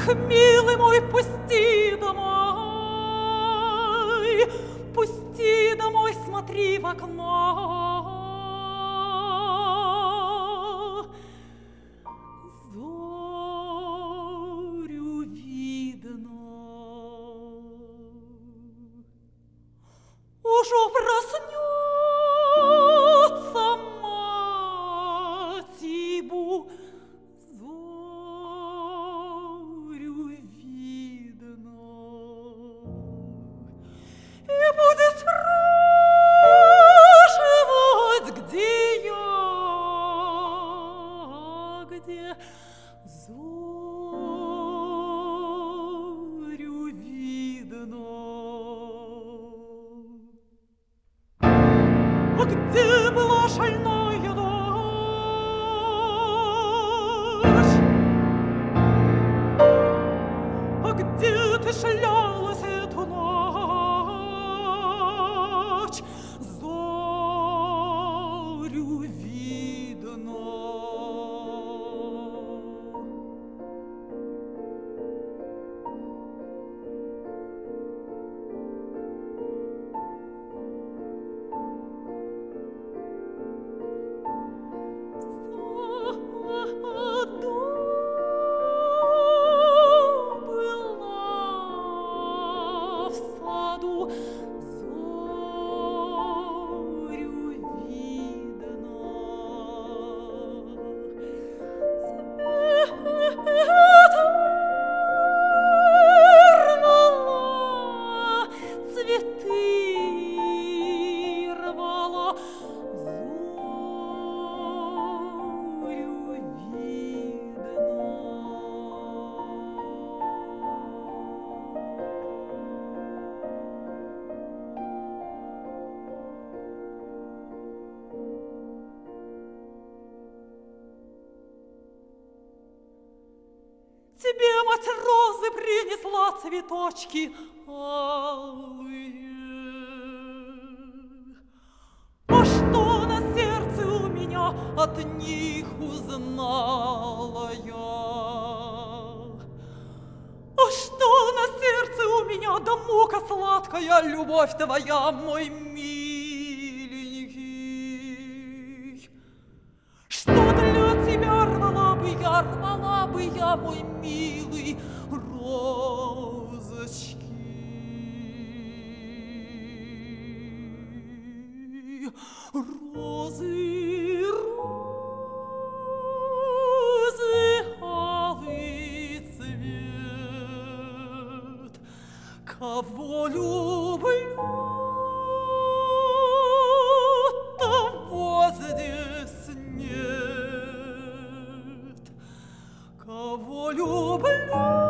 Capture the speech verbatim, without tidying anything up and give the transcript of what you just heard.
Эх, милый мой, пусти домой, пусти домой, смотри в окно. Зорю видно, уже проснется мать ибу. Зорю видно, и будет спрашивать, где я, где зорю видно. А где была шальная ночь? А где ты шлялась эту ночь? Зорю видно. Тебе мать розы принесла цветочки алые. А что на сердце у меня от них узнала я? А что на сердце у меня, да мука сладкая, любовь твоя, мой миленький? Что для тебя рвала бы я, рвала бы я, мой милый, розочки? Розы, розы, алый цвет. Кого люблю, того здесь нет. Кого люблю,